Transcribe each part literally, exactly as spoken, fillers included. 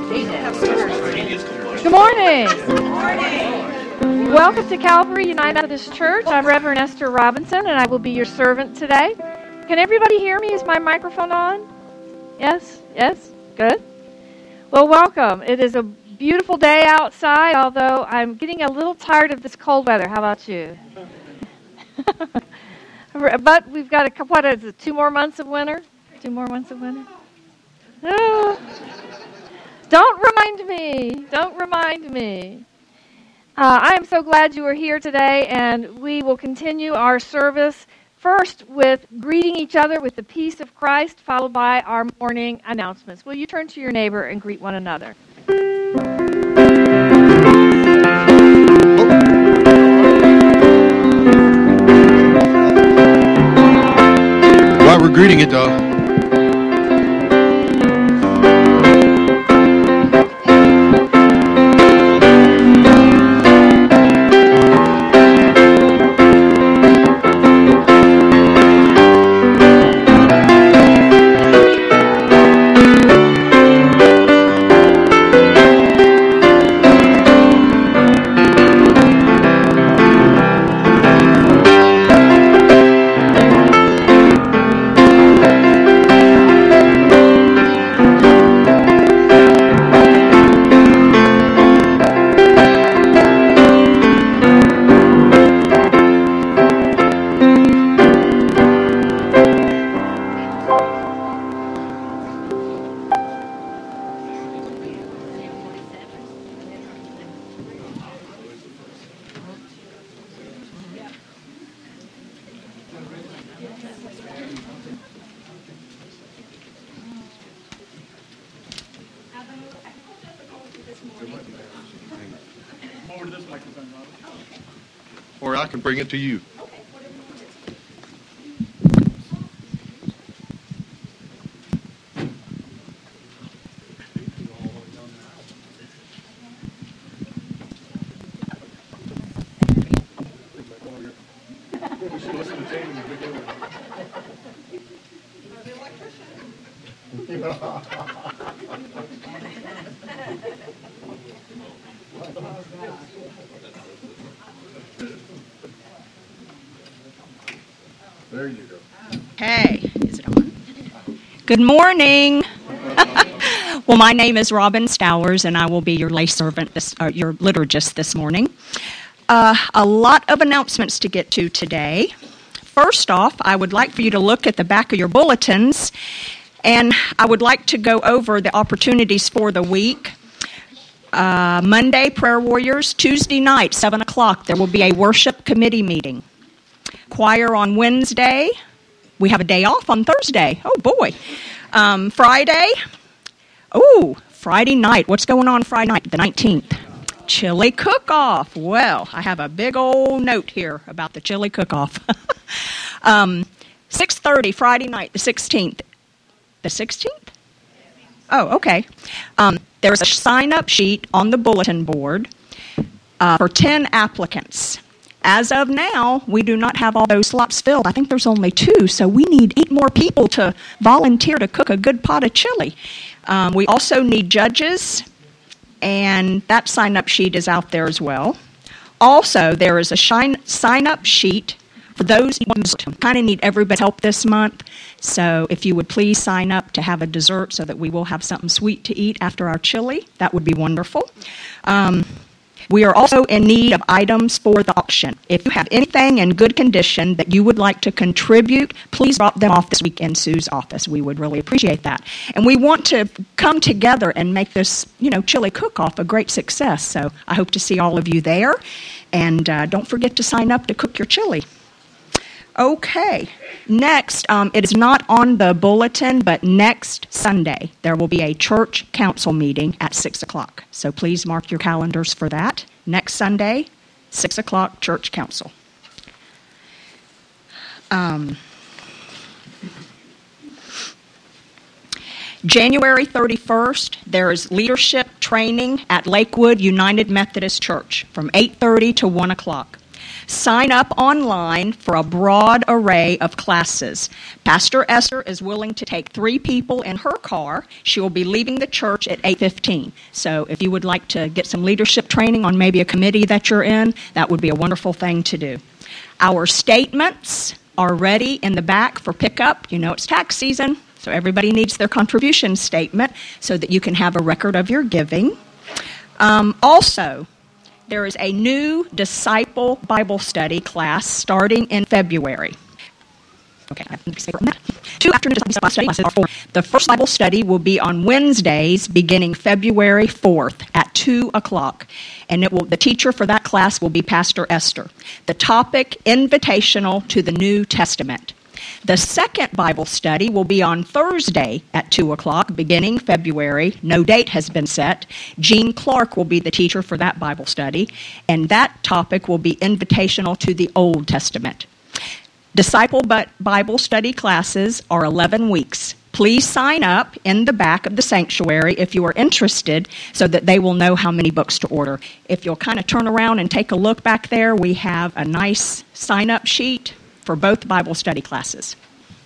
Good morning. Good morning. Welcome to Calvary United Methodist Church. I'm Reverend Esther Robinson, and I will be your servant today. Can everybody hear me? Is my microphone on? Yes? Yes? Good. Well, welcome. It is a beautiful day outside, although I'm getting a little tired of this cold weather. How about you? But we've got a couple, what is it, two more months of winter? Two more months of winter? Oh. Don't remind me. Don't remind me. Uh, I am so glad you are here today, and we will continue our service first with greeting each other with the peace of Christ, followed by our morning announcements. Will you turn to your neighbor and greet one another? While we're greeting it, though, or I can bring it to you. There you go. Hey, is it on? Good morning. Well, my name is Robin Stowers, and I will be your lay servant, this, uh, your liturgist this morning. Uh, a lot of announcements to get to today. First off, I would like for you to look at the back of your bulletins, and I would like to go over the opportunities for the week. Uh, Monday, Prayer Warriors. Tuesday night, seven o'clock, there will be a worship committee meeting. Choir on Wednesday. We have a day off on Thursday. Oh, boy. Um, Friday. Oh, Friday night. What's going on Friday night, the nineteenth? Chili cook-off. Well, I have a big old note here about the chili cook-off. um, six thirty Friday night, the sixteenth. The sixteenth? Oh, okay. Um, there's a sign-up sheet on the bulletin board uh, for ten applicants. As of now, we do not have all those slots filled. I think there's only two, so we need eight more people to volunteer to cook a good pot of chili. Um, we also need judges, and that sign-up sheet is out there as well. Also, there is a shine, sign-up sheet for those who kind of need everybody's help this month. So if you would please sign up to have a dessert so that we will have something sweet to eat after our chili, that would be wonderful. Um, We are also in need of items for the auction. If you have anything in good condition that you would like to contribute, please drop them off this week in Sue's office. We would really appreciate that. And we want to come together and make this, you know, chili cook-off a great success. So I hope to see all of you there. And uh, don't forget to sign up to cook your chili. Okay, next, um, it is not on the bulletin, but next Sunday there will be a church council meeting at six o'clock. So please mark your calendars for that. Next Sunday, six o'clock, church council. Um, January thirty-first, there is leadership training at Lakewood United Methodist Church from eight thirty to one o'clock. Sign up online for a broad array of classes. Pastor Esther is willing to take three people in her car. She will be leaving the church at eight fifteen. So if you would like to get some leadership training on maybe a committee that you're in, that would be a wonderful thing to do. Our statements are ready in the back for pickup. You know it's tax season, so everybody needs their contribution statement so that you can have a record of your giving. Um, also, there is a new Disciple Bible Study class starting in February. Okay, I have to say from that. Two afternoon Disciple Study classes are for. The first Bible study will be on Wednesdays beginning February fourth at two o'clock. And it will, the teacher for that class will be Pastor Esther. The topic, Invitational to the New Testament. The second Bible study will be on Thursday at two o'clock, beginning February. No date has been set. Jean Clark will be the teacher for that Bible study, and that topic will be Invitational to the Old Testament. Disciple Bible study classes are eleven weeks. Please sign up in the back of the sanctuary if you are interested so that they will know how many books to order. If you'll kind of turn around and take a look back there, we have a nice sign-up sheet for both Bible study classes.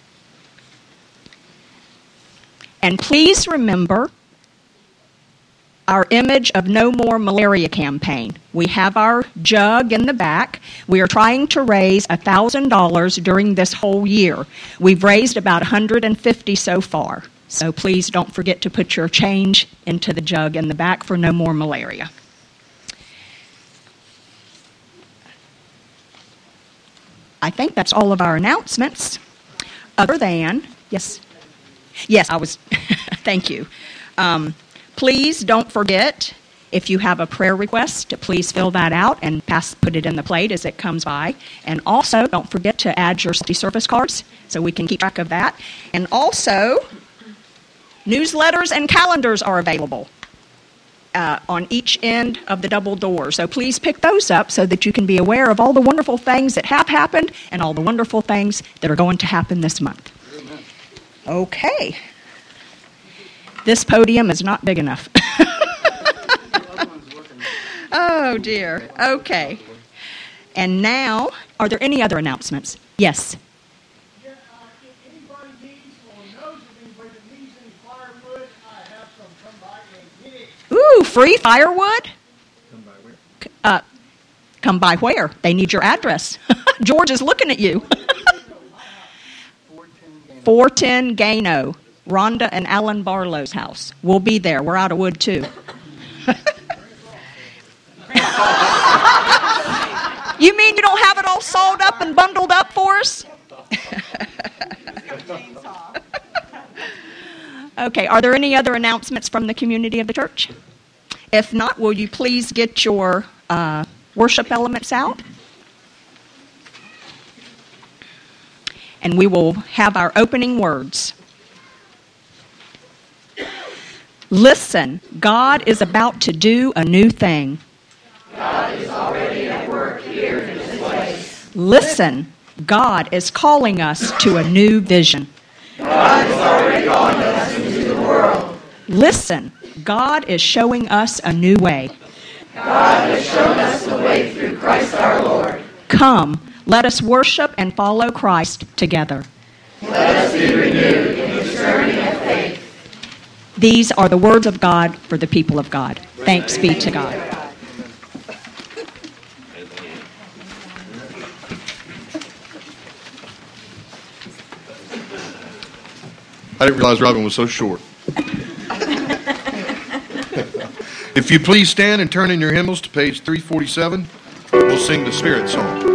And please remember our Image of No More Malaria campaign. We have our jug in the back. We are trying to raise one thousand dollars during this whole year. We've raised about one hundred fifty dollars so far. So please don't forget to put your change into the jug in the back for No More Malaria. I think that's all of our announcements, other than, yes, yes, I was, thank you. Um, please don't forget, if you have a prayer request, to please fill that out and pass, put it in the plate as it comes by. And also, don't forget to add your service cards so we can keep track of that. And also, newsletters and calendars are available Uh, on each end of the double door. So please pick those up so that you can be aware of all the wonderful things that have happened and all the wonderful things that are going to happen this month. Amen. Okay. This podium is not big enough. Oh, dear. Okay. And now, are there any other announcements? Yes. Ooh, free firewood? Come by where? Uh, come by where? They need your address. George is looking at you. four ten Gano, Rhonda and Alan Barlow's house. We'll be there. We're out of wood, too. You mean you don't have it all sawed up and bundled up for us? Okay, are there any other announcements from the community of the church? If not, will you please get your uh, worship elements out? And we will have our opening words. Listen, God is about to do a new thing. God is already at work here in this place. Listen, God is calling us to a new vision. God is already calling us into the world. Listen, God is showing us a new way. God has shown us the way through Christ our Lord. Come, let us worship and follow Christ together. Let us be renewed in this journey of faith. These are the words of God for the people of God. Thanks be to God. I didn't realize Robin was so short. If you please stand and turn in your hymnals to page three forty-seven, we'll sing the Spirit song.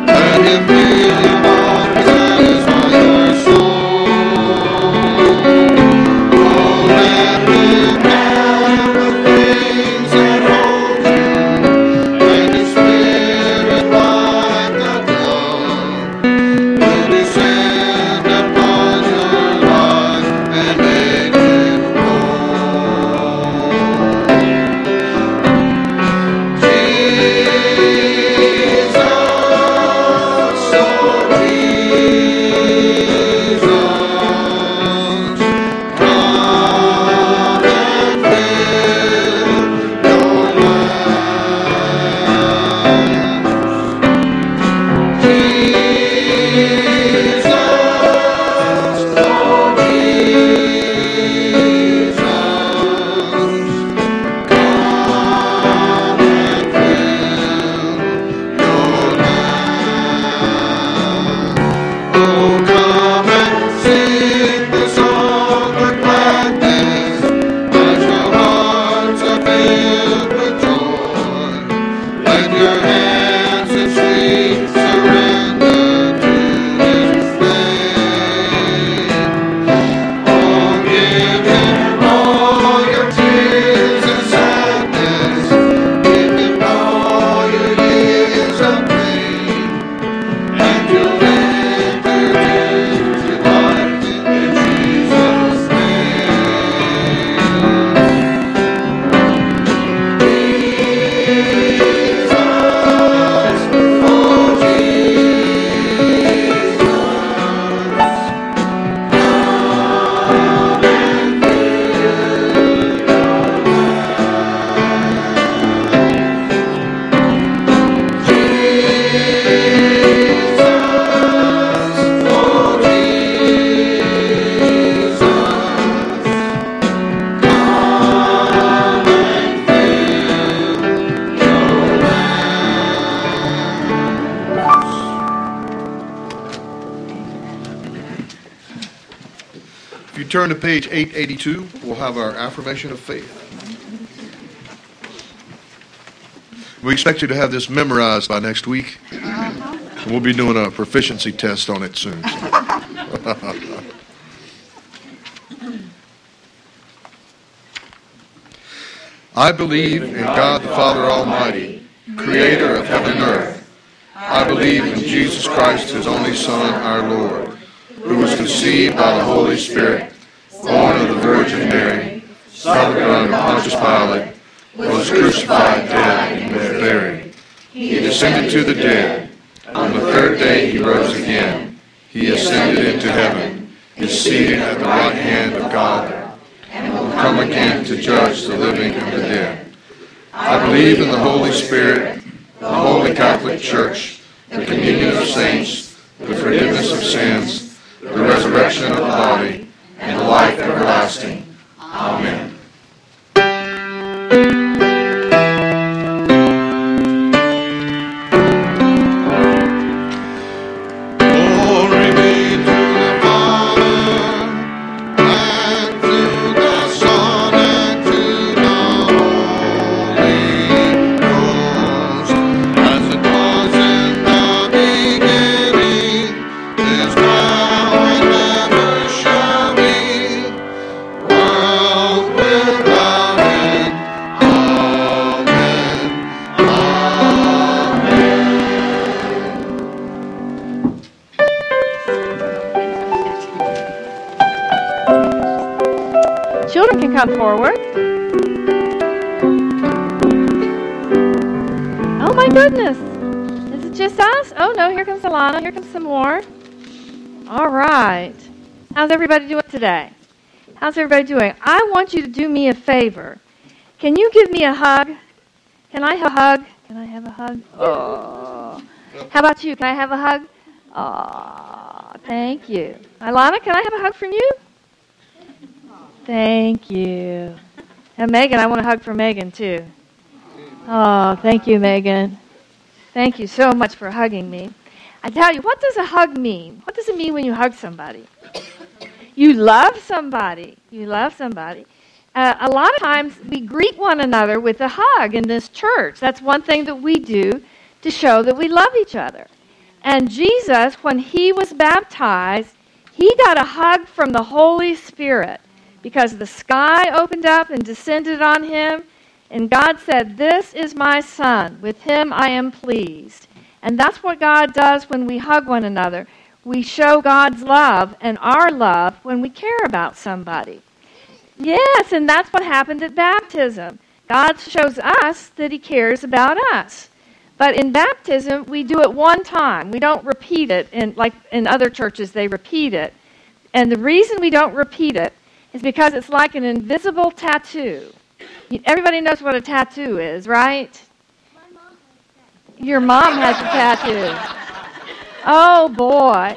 Him really want to satisfy your soul. If you turn to page eight eighty-two, we'll have our affirmation of faith. We expect you to have this memorized by next week. And we'll be doing a proficiency test on it soon. I believe in God the Father Almighty, creator of heaven and earth. I believe in Jesus Christ, his only Son, our Lord, who was conceived by the Holy Spirit, born of the Virgin Mary, suffered under Pontius Pilate, was crucified, dead, and was buried. He descended to the dead. On the third day he rose again. He ascended into heaven, is seated at the right hand of God, and will come again to judge the living and the dead. I believe in the Holy Spirit, the Holy Catholic Church, the communion of saints, the forgiveness of sins, the resurrection of the body, and life everlasting. Amen. Children can come forward. Oh my goodness. Is it just us? Oh no, here comes Alana. Here comes some more. All right. How's everybody doing today? How's everybody doing? I want you to do me a favor. Can you give me a hug? Can I have a hug? Can I have a hug? Oh. How about you? Can I have a hug? Oh, thank you. Alana, can I have a hug from you? Thank you. And Megan, I want a hug from Megan, too. Oh, thank you, Megan. Thank you so much for hugging me. I tell you, what does a hug mean? What does it mean when you hug somebody? You love somebody. You love somebody. Uh, a lot of times we greet one another with a hug in this church. That's one thing that we do to show that we love each other. And Jesus, when he was baptized, he got a hug from the Holy Spirit, because the sky opened up and descended on him, and God said, "This is my Son. With him I am pleased." And that's what God does when we hug one another. We show God's love and our love when we care about somebody. Yes, and that's what happened at baptism. God shows us that he cares about us. But in baptism, we do it one time. We don't repeat it. In, like in other churches, they repeat it. And the reason we don't repeat it is because it's like an invisible tattoo. Everybody knows what a tattoo is, right? My mom has Your mom has a tattoo. Oh, boy.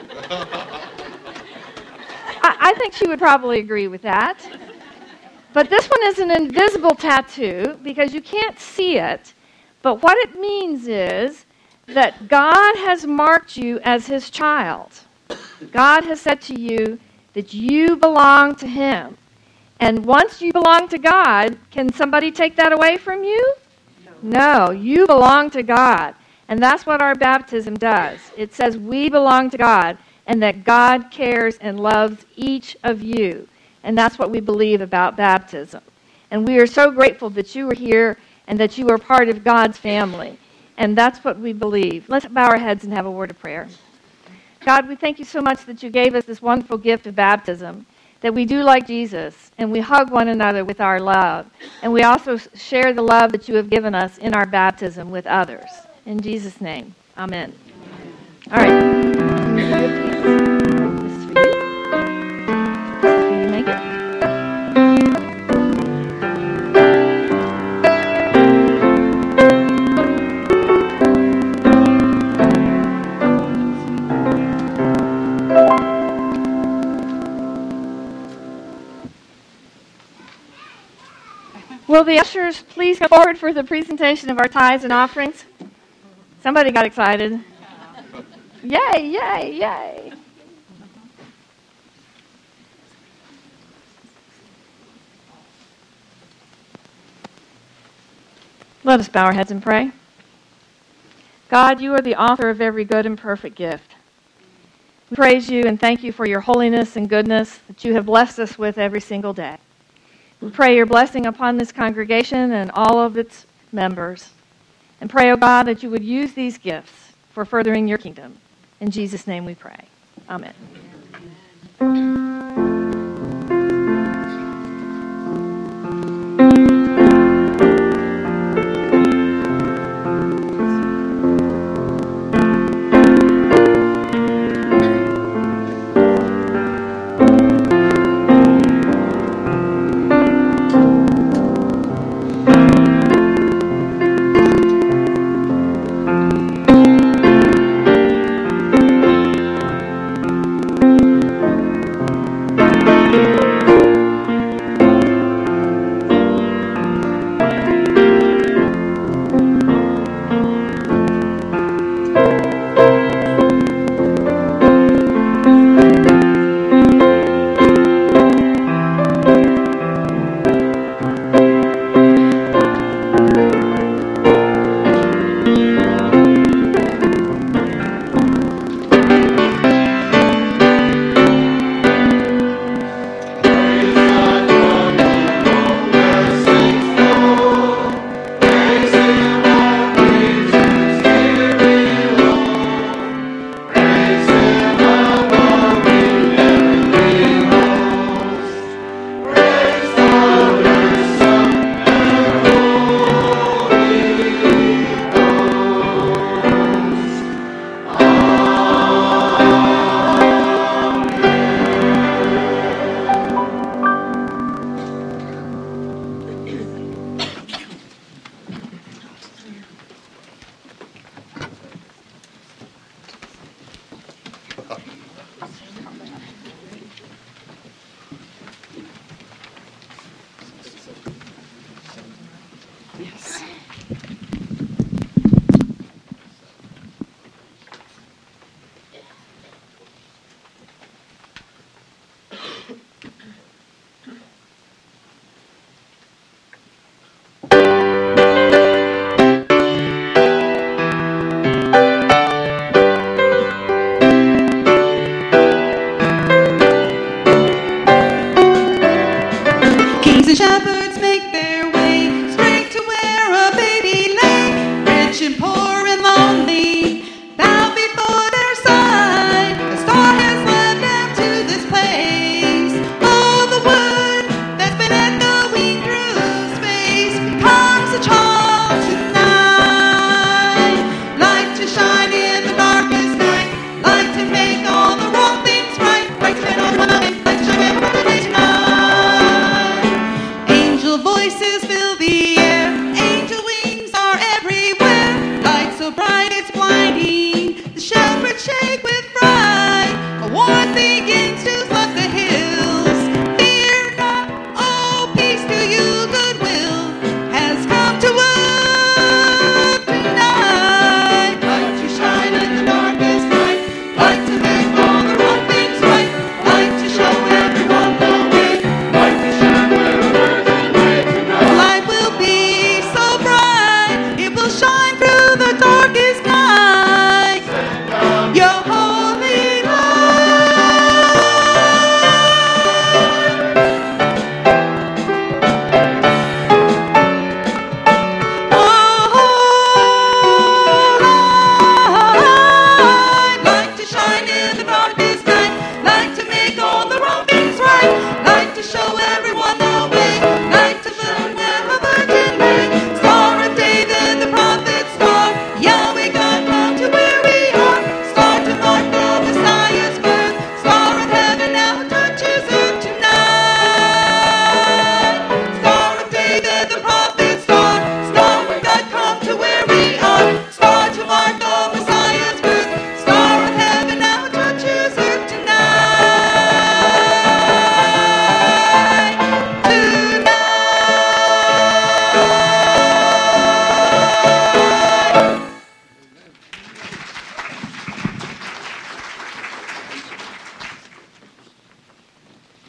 I, I think she would probably agree with that. But this one is an invisible tattoo because you can't see it. But what it means is that God has marked you as his child. God has said to you that you belong to him. And once you belong to God, can somebody take that away from you? No, no, you belong to God. And that's what our baptism does. It says we belong to God and that God cares and loves each of you. And that's what we believe about baptism. And we are so grateful that you are here and that you are part of God's family. And that's what we believe. Let's bow our heads and have a word of prayer. God, we thank you so much that you gave us this wonderful gift of baptism, that we do like Jesus, and we hug one another with our love. And we also share the love that you have given us in our baptism with others. In Jesus' name, amen. All right. This is for you. This is for you, Megan. Will the ushers please come forward for the presentation of our tithes and offerings? Somebody got excited. Yay, yay, yay. Let us bow our heads and pray. God, you are the author of every good and perfect gift. We praise you and thank you for your holiness and goodness that you have blessed us with every single day. We pray your blessing upon this congregation and all of its members. And pray, O God, that you would use these gifts for furthering your kingdom. In Jesus' name we pray. Amen.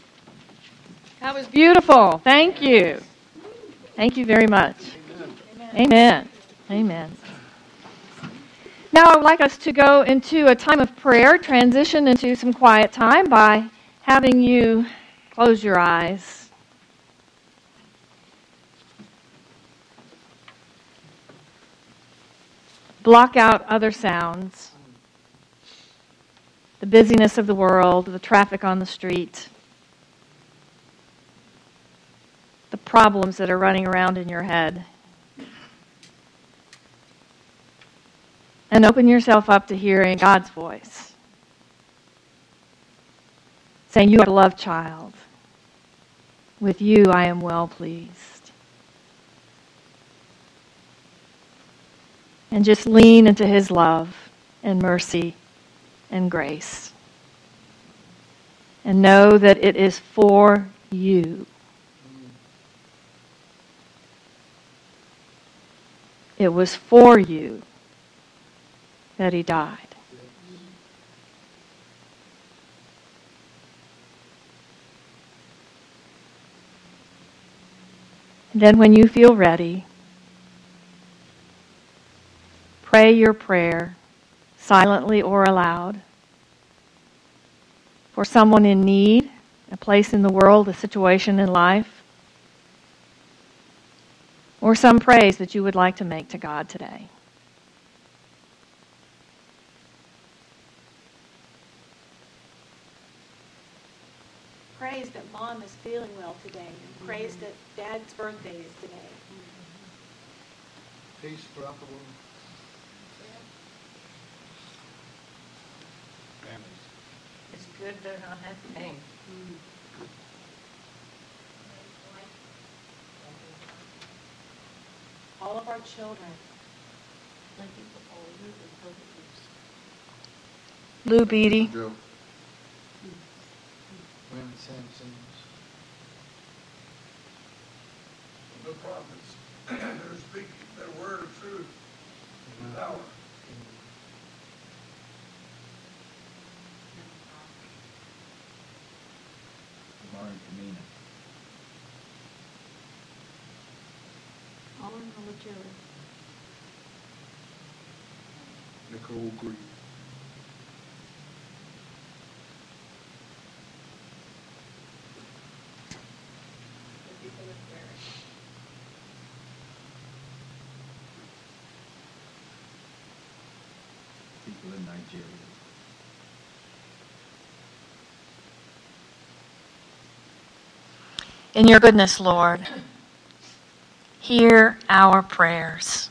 That was beautiful. Thank you. Thank you very much. Amen. Amen. Now I would like us to go into a time of prayer, transition into some quiet time by having you close your eyes. Block out other sounds. The busyness of the world, the traffic on the street, the problems that are running around in your head. And open yourself up to hearing God's voice, saying, "You are a beloved child. With you I am well pleased." And just lean into His love and mercy and grace. And know that it is for you. It was for you that He died. And then when you feel ready, pray your prayer, silently or aloud, for someone in need, a place in the world, a situation in life, or some praise that you would like to make to God today. Praise that Mom is feeling well today, and praise that Dad's birthday is today. Peace throughout the world. It's good they're not having pain. All of our children. Thank you for all of you and perfect peace. Lou Beatty. Joe. When Sam sings. The prophets, they're speaking their word of truth and power. Lauren Kamina. All in all the children. Nicole Green. People in Nigeria. In your goodness, Lord, hear our prayers.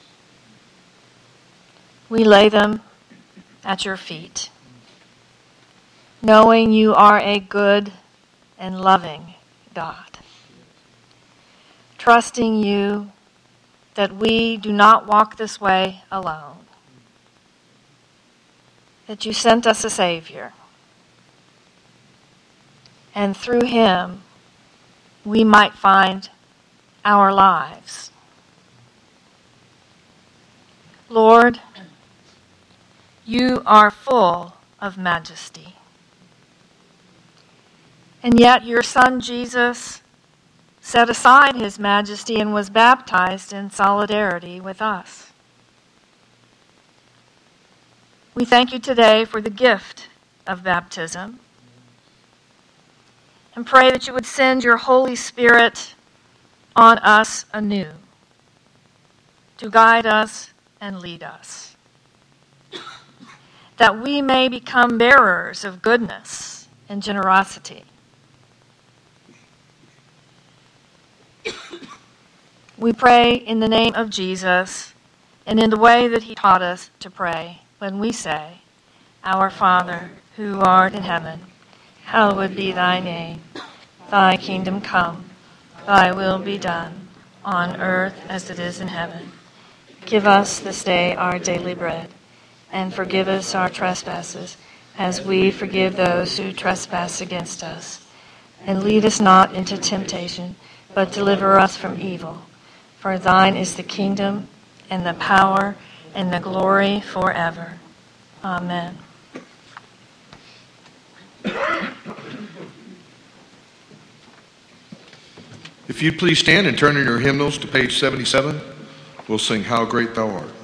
We lay them at your feet, knowing you are a good and loving God, trusting you that we do not walk this way alone, that you sent us a Savior, and through him we might find our lives. Lord, you are full of majesty. And yet your Son Jesus set aside his majesty and was baptized in solidarity with us. We thank you today for the gift of baptism and pray that you would send your Holy Spirit on us anew to guide us and lead us, that we may become bearers of goodness and generosity. We pray in the name of Jesus and in the way that he taught us to pray when we say, Our Father, who art in heaven, hallowed be thy name. Thy kingdom come, thy will be done, on earth as it is in heaven. Give us this day our daily bread, and forgive us our trespasses, as we forgive those who trespass against us. And lead us not into temptation, but deliver us from evil. For thine is the kingdom, and the power, and the glory forever. Amen. If you'd please stand and turn in your hymnals to page seventy-seven. we'll sing How Great Thou Art.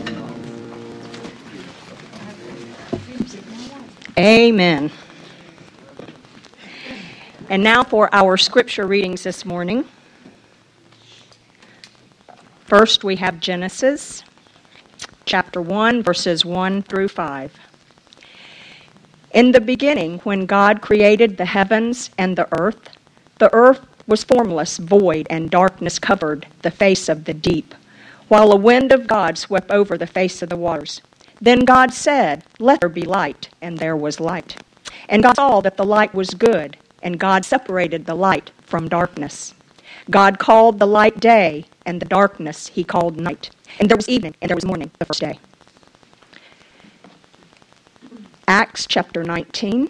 Amen. And now for our scripture readings this morning. First, we have Genesis chapter one, verses one through five. In the beginning, when God created the heavens and the earth, the earth was formless, void, and darkness covered the face of the deep, while a wind of God swept over the face of the waters. Then God said, "Let there be light," and there was light. And God saw that the light was good, and God separated the light from darkness. God called the light day, and the darkness he called night. And there was evening, and there was morning the first day. Acts chapter nineteen.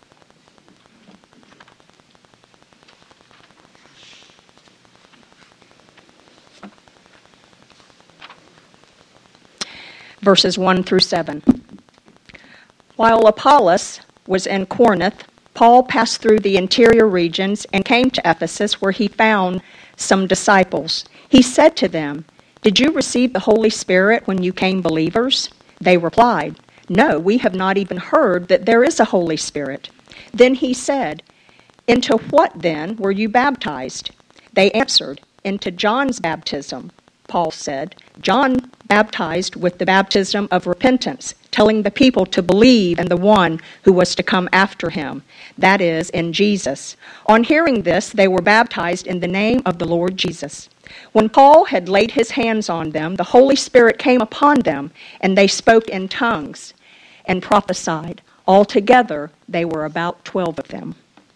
Verses one through seven. While Apollos was in Corinth, Paul passed through the interior regions and came to Ephesus, where he found some disciples. He said to them, "Did you receive the Holy Spirit when you came believers?" They replied, "No, we have not even heard that there is a Holy Spirit." Then he said, "Into what then were you baptized?" They answered, "Into John's baptism." Paul said, "John baptized with the baptism of repentance, telling the people to believe in the one who was to come after him, that is, in Jesus." On hearing this, they were baptized in the name of the Lord Jesus. When Paul had laid his hands on them, the Holy Spirit came upon them, and they spoke in tongues and prophesied. Altogether, they were about twelve of them.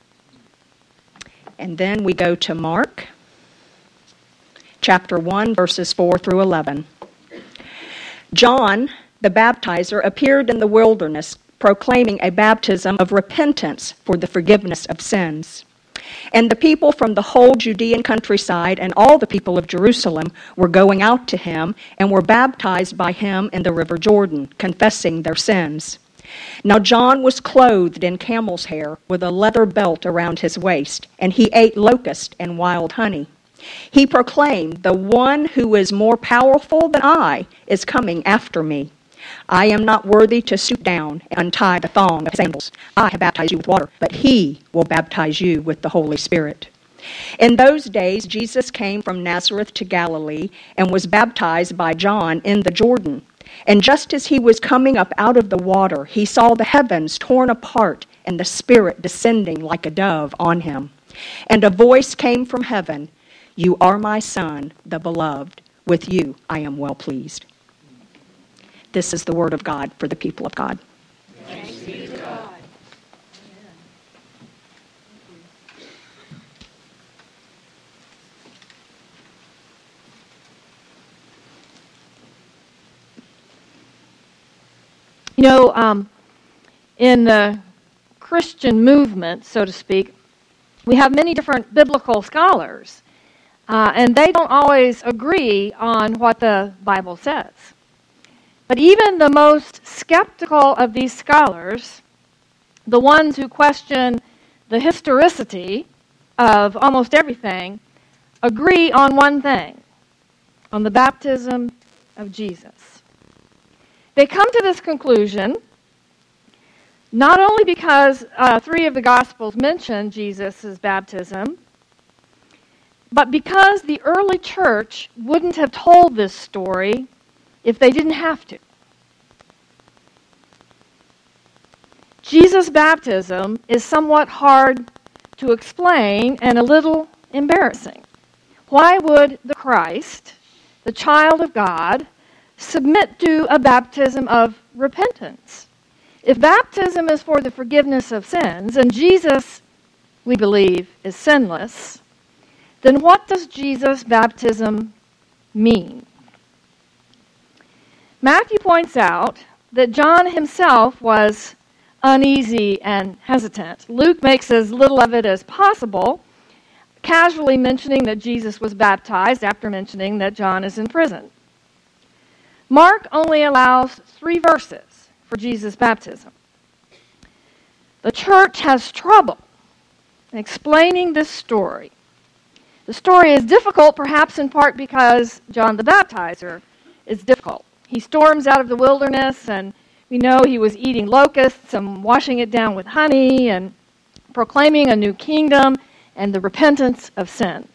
And then we go to Mark chapter one, verses four through eleven. John, the baptizer, appeared in the wilderness, proclaiming a baptism of repentance for the forgiveness of sins. And the people from the whole Judean countryside and all the people of Jerusalem were going out to him and were baptized by him in the river Jordan, confessing their sins. Now John was clothed in camel's hair with a leather belt around his waist, and he ate locust and wild honey. He proclaimed, "The one who is more powerful than I is coming after me. I am not worthy to stoop down and untie the thong of his sandals. I have baptized you with water, but he will baptize you with the Holy Spirit." In those days, Jesus came from Nazareth to Galilee and was baptized by John in the Jordan. And just as he was coming up out of the water, he saw the heavens torn apart and the Spirit descending like a dove on him. And a voice came from heaven, "You are my Son, the beloved. With you I am well pleased." This is the word of God for the people of God. Thanks be to God. You know, um, in the Christian movement, so to speak, we have many different biblical scholars, uh, and they don't always agree on what the Bible says. But even the most skeptical of these scholars, the ones who question the historicity of almost everything, agree on one thing, on the baptism of Jesus. They come to this conclusion not only because uh, three of the Gospels mention Jesus' baptism, but because the early church wouldn't have told this story if they didn't have to. Jesus' baptism is somewhat hard to explain and a little embarrassing. Why would the Christ, the child of God, submit to a baptism of repentance? If baptism is for the forgiveness of sins, and Jesus, we believe, is sinless, then what does Jesus' baptism mean? Matthew points out that John himself was uneasy and hesitant. Luke makes as little of it as possible, casually mentioning that Jesus was baptized after mentioning that John is in prison. Mark only allows three verses for Jesus' baptism. The church has trouble in explaining this story. The story is difficult, perhaps in part because John the Baptizer is difficult. He storms out of the wilderness, and we know he was eating locusts and washing it down with honey, and proclaiming a new kingdom and the repentance of sin.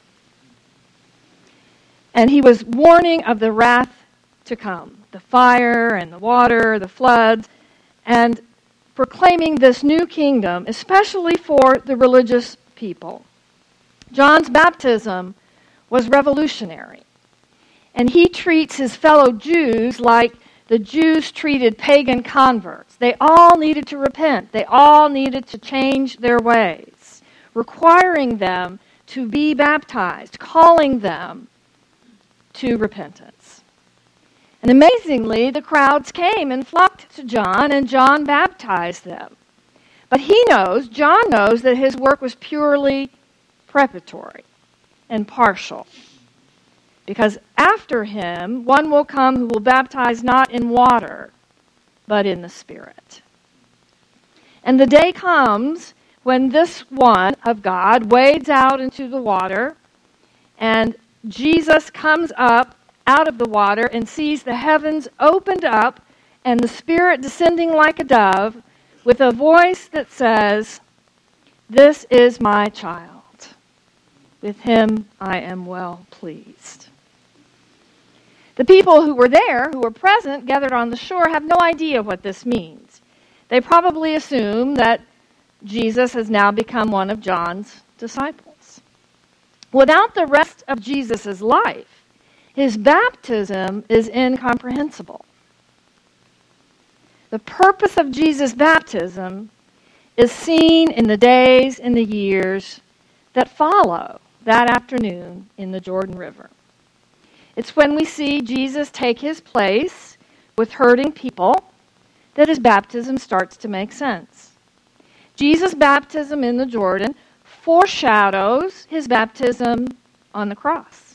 And he was warning of the wrath to come, the fire and the water, the floods, and proclaiming this new kingdom, especially for the religious people. John's baptism was revolutionary, and he treats his fellow Jews like the Jews treated pagan converts. They all needed to repent. They all needed to change their ways, requiring them to be baptized, calling them to repentance. And amazingly, the crowds came and flocked to John, and John baptized them. But he knows, John knows, that his work was purely preparatory and partial. Because after him, one will come who will baptize not in water, but in the Spirit. And the day comes when this one of God wades out into the water, and Jesus comes up out of the water and sees the heavens opened up and the Spirit descending like a dove with a voice that says, "This is my child. With him I am well pleased." The people who were there, who were present, gathered on the shore, have no idea what this means. They probably assume that Jesus has now become one of John's disciples. Without the rest of Jesus' life, his baptism is incomprehensible. The purpose of Jesus' baptism is seen in the days and the years that follow that afternoon in the Jordan River. It's when we see Jesus take his place with hurting people that his baptism starts to make sense. Jesus' baptism in the Jordan foreshadows his baptism on the cross.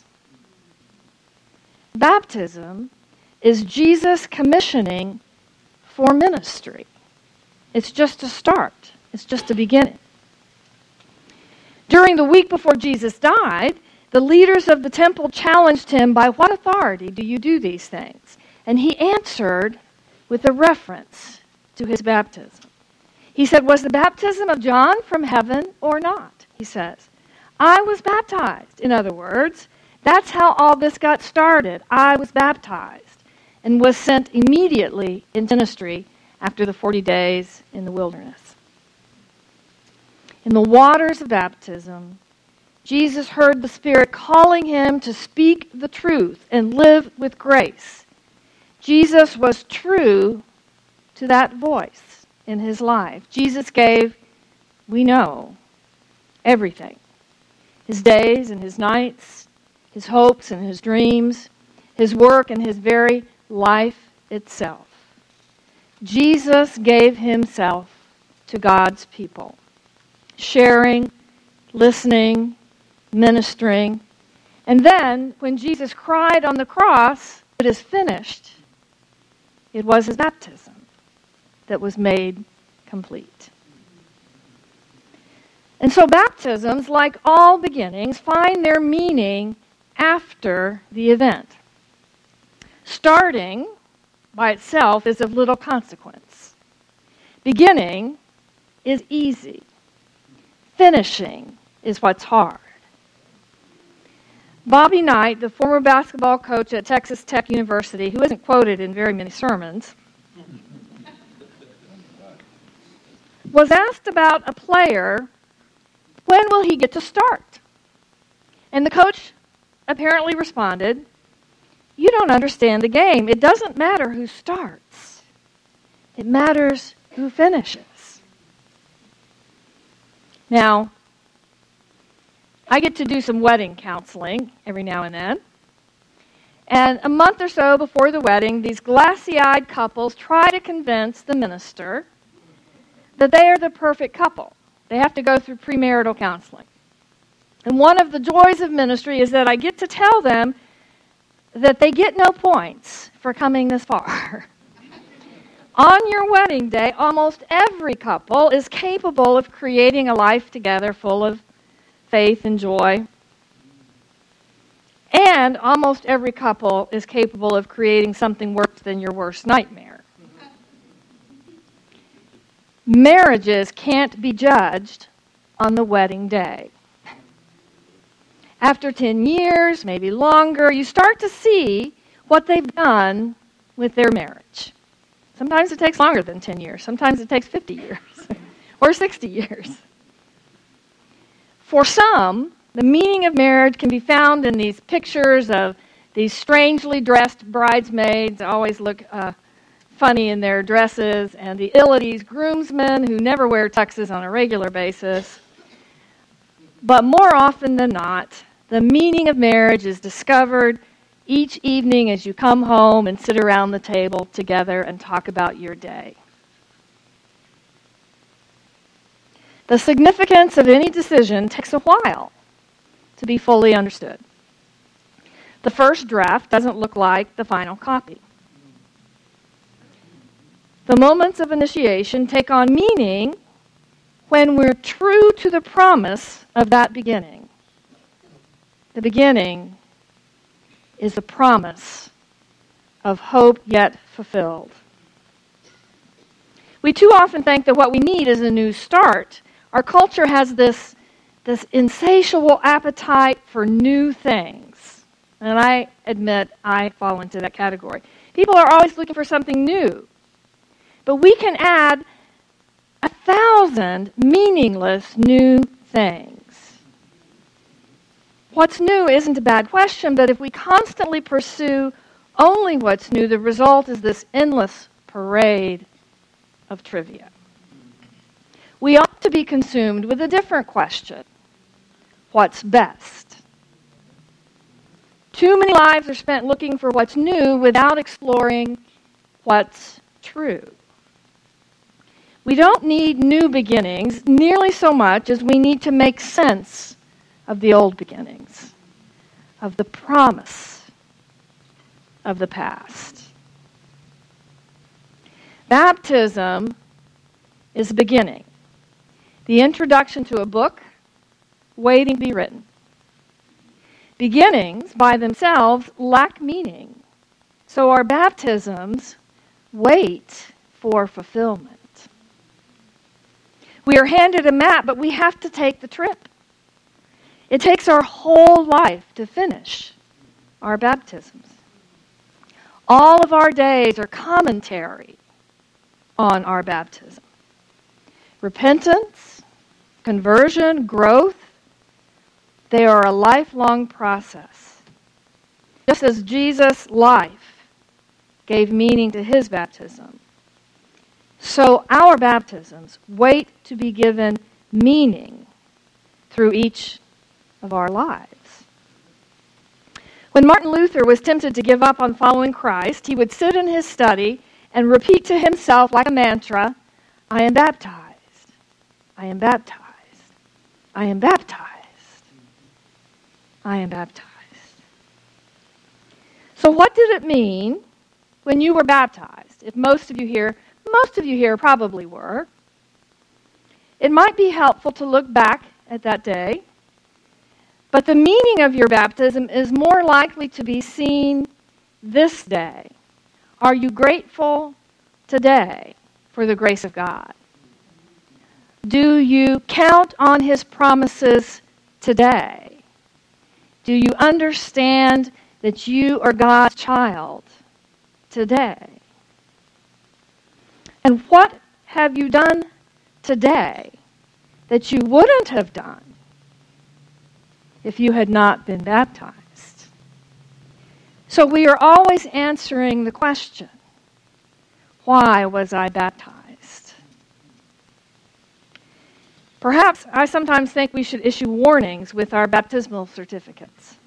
Baptism is Jesus commissioning for ministry. It's just a start. It's just a beginning. During the week before Jesus died, the leaders of the temple challenged him, "By what authority do you do these things?" And he answered with a reference to his baptism. He said, "Was the baptism of John from heaven or not?" He says, "I was baptized." In other words, that's how all this got started. I was baptized and was sent immediately into ministry after the forty days in the wilderness. In the waters of baptism, Jesus heard the Spirit calling him to speak the truth and live with grace. Jesus was true to that voice in his life. Jesus gave, we know, everything. His days and his nights, his hopes and his dreams, his work and his very life itself. Jesus gave himself to God's people, sharing, listening, ministering. And then, when Jesus cried on the cross, "It is finished," it was his baptism that was made complete. And so baptisms, like all beginnings, find their meaning after the event. Starting by itself is of little consequence. Beginning is easy. Finishing is what's hard. Bobby Knight, the former basketball coach at Texas Tech University, who isn't quoted in very many sermons, was asked about a player, when will he get to start? And the coach apparently responded, "You don't understand the game. It doesn't matter who starts. It matters who finishes." Now, I get to do some wedding counseling every now and then. And a month or so before the wedding, these glassy-eyed couples try to convince the minister that they are the perfect couple. They have to go through premarital counseling. And one of the joys of ministry is that I get to tell them that they get no points for coming this far. On your wedding day, almost every couple is capable of creating a life together full of faith and joy. And almost every couple is capable of creating something worse than your worst nightmare. Marriages can't be judged on the wedding day. After ten years, maybe longer, you start to see what they've done with their marriage. Sometimes it takes longer than ten years. Sometimes it takes fifty years or sixty years. For some, the meaning of marriage can be found in these pictures of these strangely dressed bridesmaids, always look uh, funny in their dresses, and the ill-at-ease groomsmen who never wear tuxes on a regular basis. But more often than not, the meaning of marriage is discovered each evening as you come home and sit around the table together and talk about your day. The significance of any decision takes a while to be fully understood. The first draft doesn't look like the final copy. The moments of initiation take on meaning when we're true to the promise of that beginning. The beginning is the promise of hope yet fulfilled. We too often think that what we need is a new start. Our culture has this, this insatiable appetite for new things. And I admit I fall into that category. People are always looking for something new. But we can add a thousand meaningless new things. What's new isn't a bad question, but if we constantly pursue only what's new, the result is this endless parade of trivia. We ought to be consumed with a different question. What's best? Too many lives are spent looking for what's new without exploring what's true. We don't need new beginnings nearly so much as we need to make sense of the old beginnings, of the promise of the past. Baptism is the beginning, the introduction to a book waiting to be written. Beginnings by themselves lack meaning, so our baptisms wait for fulfillment. We are handed a map, but we have to take the trip. It takes our whole life to finish our baptisms. All of our days are commentary on our baptism. Repentance, conversion, growth, they are a lifelong process. Just as Jesus' life gave meaning to his baptism, so our baptisms wait to be given meaning through each of our lives. When Martin Luther was tempted to give up on following Christ, he would sit in his study and repeat to himself like a mantra, I am baptized, I am baptized, I am baptized, I am baptized. So what did it mean when you were baptized? If most of you here Most of you here probably were. It might be helpful to look back at that day, but the meaning of your baptism is more likely to be seen this day. Are you grateful today for the grace of God? Do you count on his promises today? Do you understand that you are God's child today? And what have you done today that you wouldn't have done if you had not been baptized? So we are always answering the question, why was I baptized? Perhaps I sometimes think we should issue warnings with our baptismal certificates.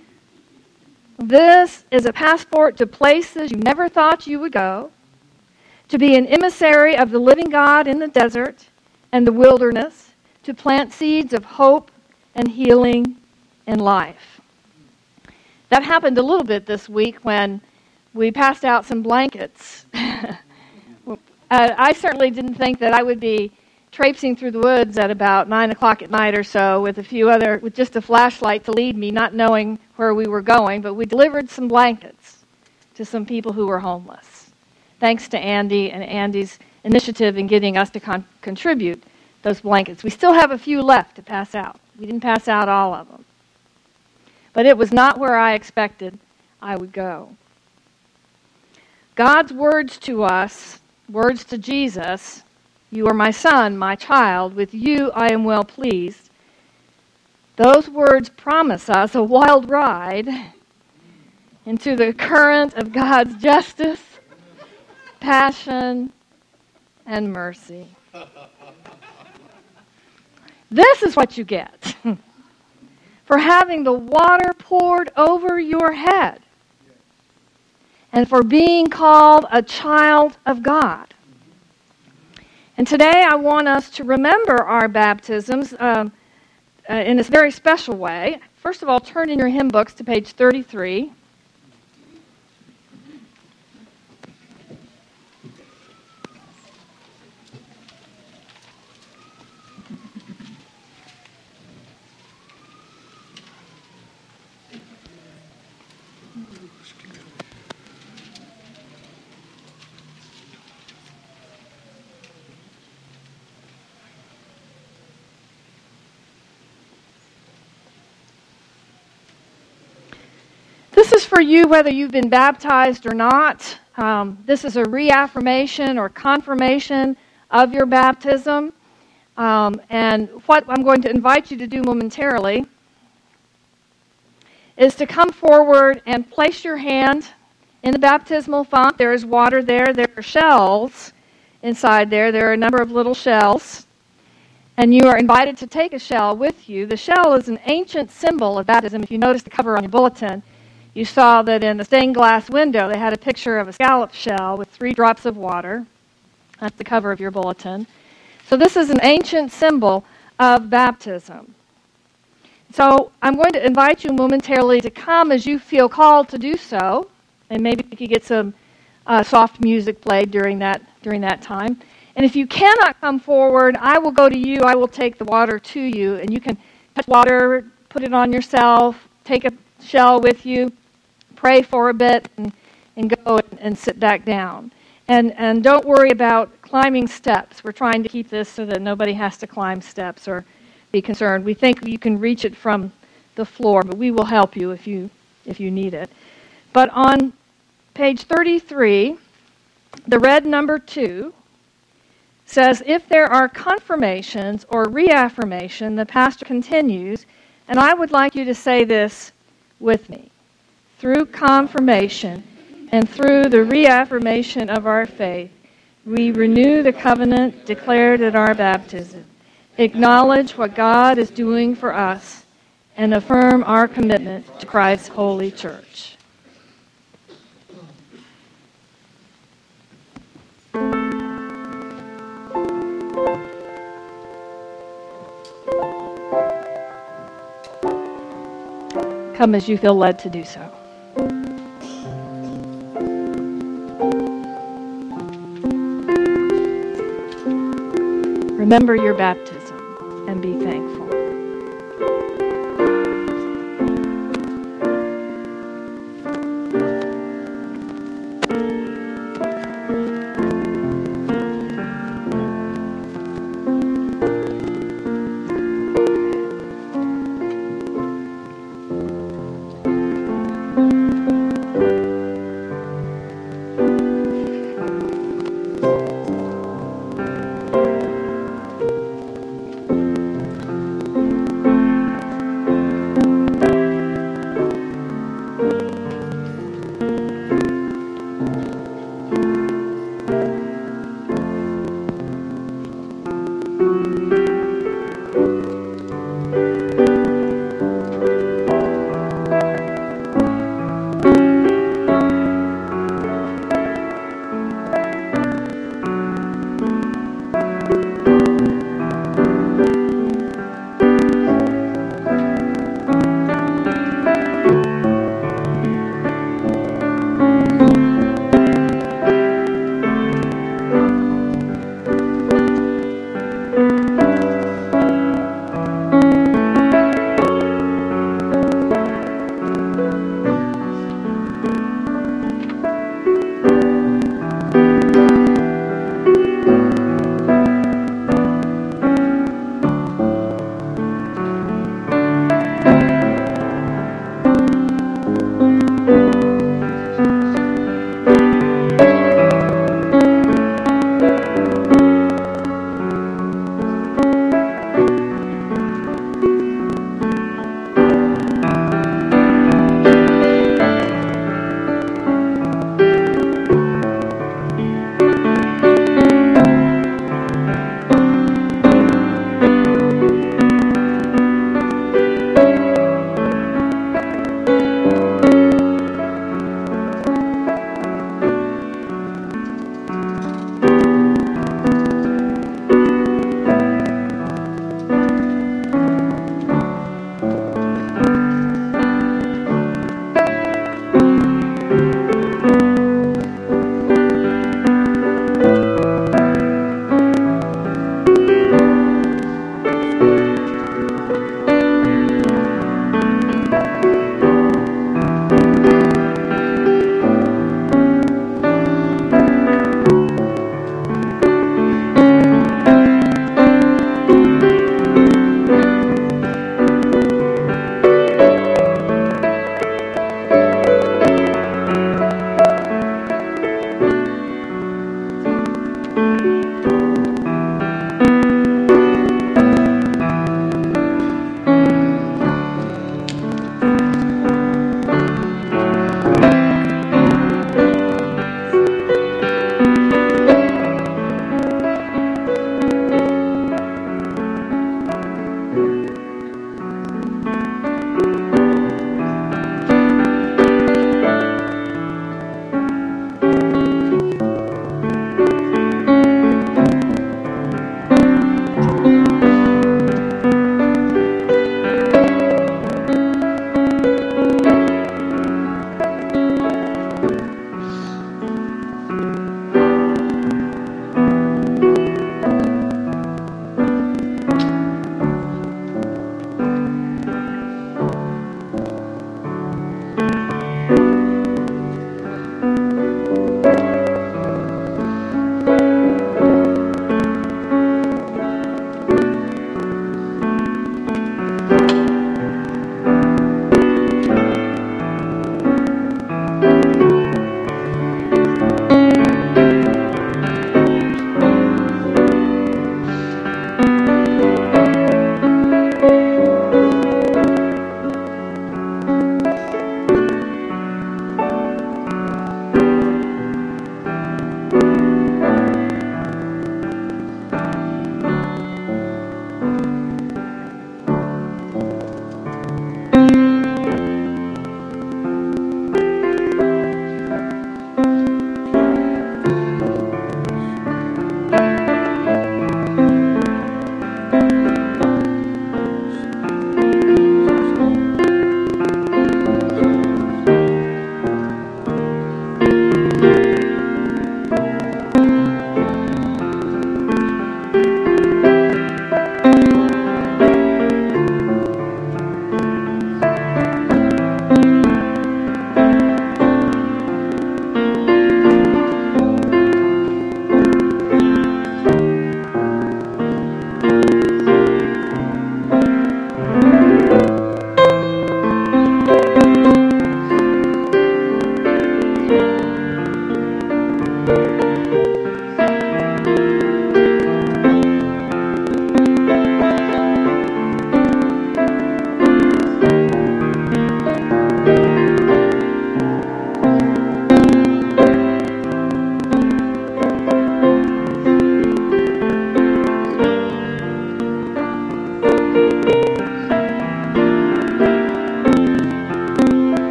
This is a passport to places you never thought you would go, to be an emissary of the living God in the desert and the wilderness, to plant seeds of hope and healing and life. That happened a little bit this week when we passed out some blankets. uh, I certainly didn't think that I would be traipsing through the woods at about nine o'clock at night or so with a few other, with just a flashlight to lead me, not knowing where we were going, but we delivered some blankets to some people who were homeless. Thanks to Andy and Andy's initiative in getting us to con- contribute those blankets. We still have a few left to pass out. We didn't pass out all of them. But it was not where I expected I would go. God's words to us, words to Jesus, "You are my son, my child. With you I am well pleased." Those words promise us a wild ride into the current of God's justice, passion, and mercy. This is what you get for having the water poured over your head and for being called a child of God. And today I want us to remember our baptisms um, uh, in this very special way. First of all, turn in your hymn books to page thirty-three. This is for you whether you've been baptized or not. Um, this is a reaffirmation or confirmation of your baptism. Um, and what I'm going to invite you to do momentarily is to come forward and place your hand in the baptismal font. There is water there. There are shells inside there. There are a number of little shells. And you are invited to take a shell with you. The shell is an ancient symbol of baptism. If you notice the cover on your bulletin, you saw that in the stained glass window they had a picture of a scallop shell with three drops of water. That's the cover of your bulletin. So this is an ancient symbol of baptism. So I'm going to invite you momentarily to come as you feel called to do so. And maybe we could get some uh, soft music played during that, during that time. And if you cannot come forward, I will go to you. I will take the water to you. And you can touch water, put it on yourself, take a shell with you, pray for a bit, and, and go and, and sit back down. And, and don't worry about climbing steps. We're trying to keep this so that nobody has to climb steps or be concerned. We think you can reach it from the floor, but we will help you if you if you need it. But on page thirty-three, the red number two says, if there are confirmations or reaffirmation, the pastor continues, and I would like you to say this with me. Through confirmation and through the reaffirmation of our faith, we renew the covenant declared at our baptism, acknowledge what God is doing for us, and affirm our commitment to Christ's holy church. Come as you feel led to do so. Remember your baptism and be thankful.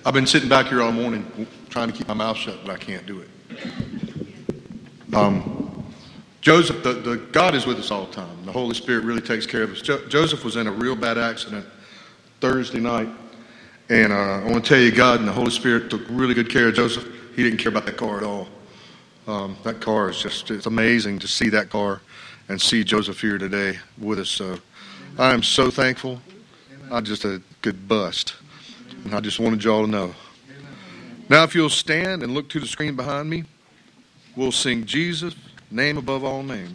I've been sitting back here all morning trying to keep my mouth shut, but I can't do it. Um, Joseph, the, the God is with us all the time. The Holy Spirit really takes care of us. Jo- Joseph was in a real bad accident Thursday night, and uh, I want to tell you, God and the Holy Spirit took really good care of Joseph. He didn't care about that car at all. Um, that car is just, it's amazing to see that car and see Joseph here today with us. So I am so thankful. I just uh, could bust. And I just wanted y'all to know. Now if you'll stand and look to the screen behind me, we'll sing Jesus, name above all names.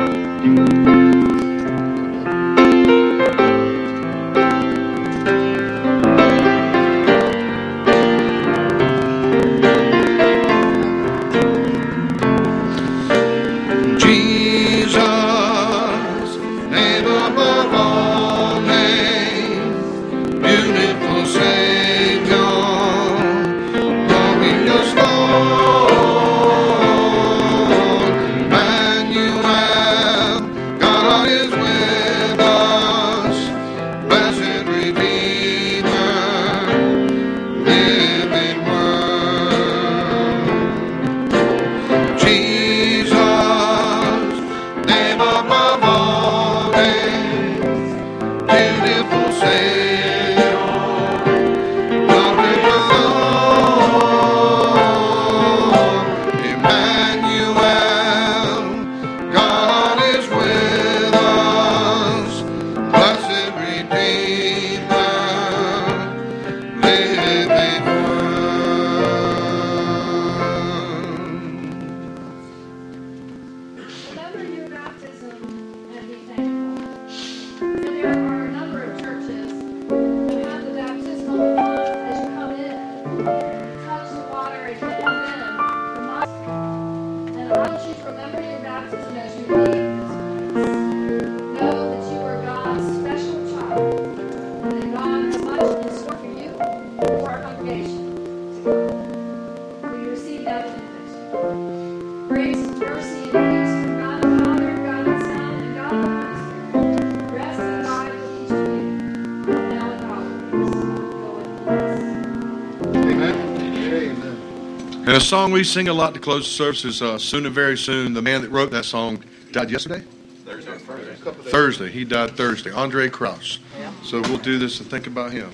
And a song we sing a lot to close the service is uh, Soon and Very Soon. The man that wrote that song died yesterday? Thursday. Thursday. Thursday. He died Thursday. Andre Krauss. Yeah. So we'll do this and think about him.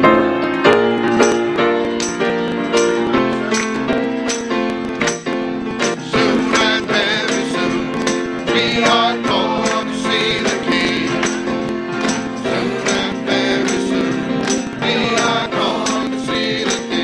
Soon and very soon, we are going to see the King. Soon and very soon, we are going to see the King.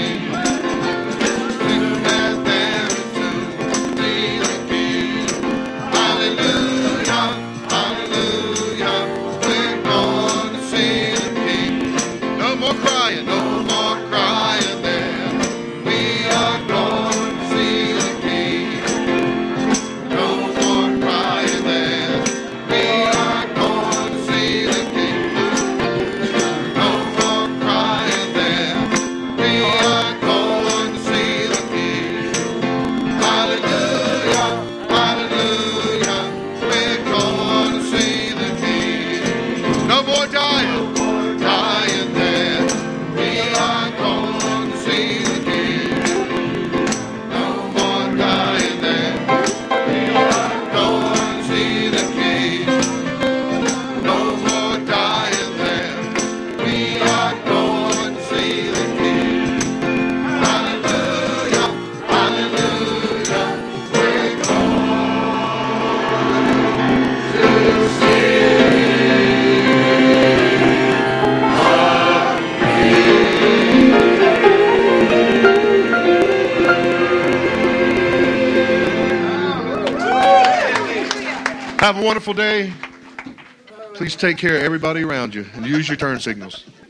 Have a wonderful day. Please take care of everybody around you and use your turn signals.